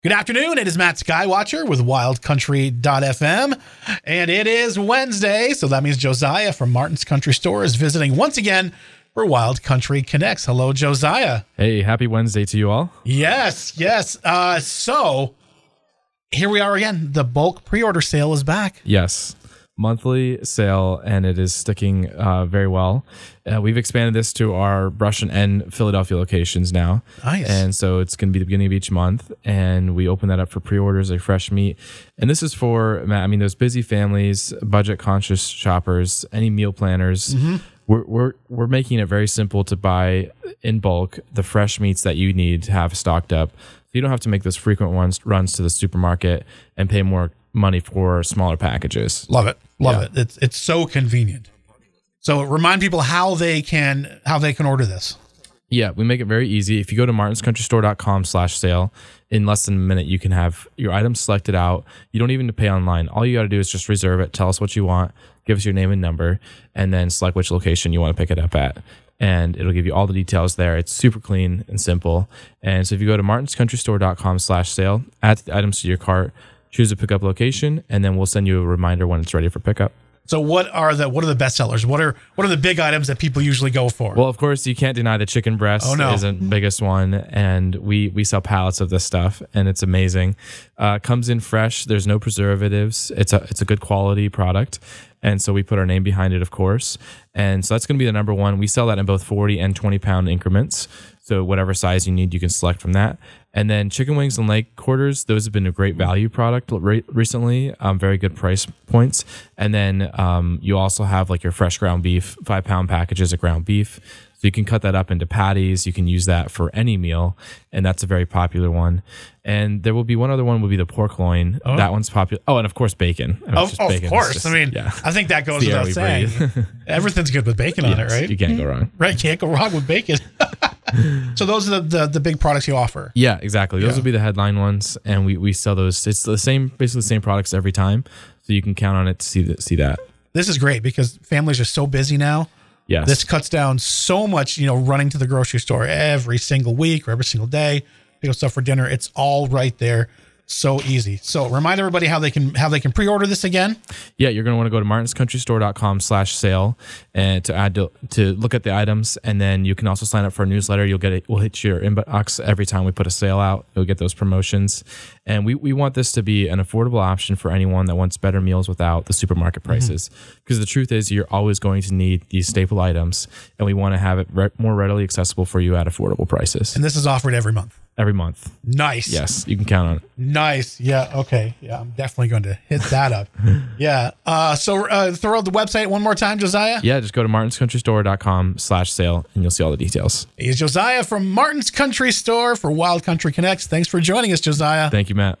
Good afternoon. It is Matt Skywatcher with wildcountry.fm, and it is Wednesday, so that means Josiah from Martin's Country Store is visiting once again for Wild Country Connects. Hello, Josiah. Hey, happy Wednesday to you all. Yes. So here we are again. The bulk pre-order sale is back. Yes, monthly sale, and it is sticking very well. We've expanded this to our Brushland and Philadelphia locations now. Nice. And so it's going to be the beginning of each month, and we open that up for pre-orders, like fresh meat. And this is for, those busy families, budget-conscious shoppers, any meal planners. Mm-hmm. We're making it very simple to buy in bulk the fresh meats that you need to have stocked up. So you don't have to make those frequent runs to the supermarket and pay more money for smaller packages. Love it. It's so convenient. So remind people how they can order this. Yeah, we make it very easy. If you go to martinscountrystore.com/sale, in less than a minute, you can have your items selected out. You don't even need to pay online. All you got to do is just reserve it, tell us what you want, give us your name and number, and then select which location you want to pick it up at. And it'll give you all the details there. It's super clean and simple. And so if you go to martinscountrystore.com/sale, add the items to your cart, choose a pickup location, and then we'll send you a reminder when it's ready for pickup. So what are the best sellers? What are the big items that people usually go for? Well, of course, you can't deny the chicken breast is the biggest one, and we sell pallets of this stuff, and it's amazing. Comes in fresh. There's no preservatives. It's a good quality product, and so we put our name behind it, of course. And so that's going to be the number one. We sell that in both 40 and 20 pound increments. So whatever size you need, you can select from that. And then chicken wings and leg quarters, those have been a great value product recently, very good price points. And then you also have like your fresh ground beef, 5 pound packages of ground beef. So you can cut that up into patties. You can use that for any meal, and that's a very popular one. And there will be one other one, will be the pork loin. Oh. That one's popular. Oh, and of course, bacon. Of course. I think that goes without saying. Everything's good with bacon on it, right? You can't go wrong. Right, can't go wrong with bacon. So those are the big products you offer. Yeah, exactly. Those will be the headline ones, and we sell those. It's basically the same products every time, so you can count on it to see that. This is great because families are so busy now. Yes. This cuts down so much, running to the grocery store every single week or every single day, pick up stuff for dinner. It's all right there. So easy. So remind everybody how they can pre-order this again. Yeah, you're going to want to go to martinscountrystore.com/sale and to look at the items, and then you can also sign up for a newsletter. We'll hit your inbox every time we put a sale out. You'll get those promotions, and we want this to be an affordable option for anyone that wants better meals without the supermarket prices. Because the truth is, you're always going to need these staple items, and we want to have it more readily accessible for you at affordable prices. And this is offered every month. Every month. Nice. Yes, you can count on it. Nice. Yeah. Okay. Yeah, I'm definitely going to hit that up. Yeah. So throw out the website one more time, Josiah. Yeah, just go to martinscountrystore.com/sale and you'll see all the details. He's Josiah from Martin's Country Store for Wild Country Connects. Thanks for joining us, Josiah. Thank you, Matt.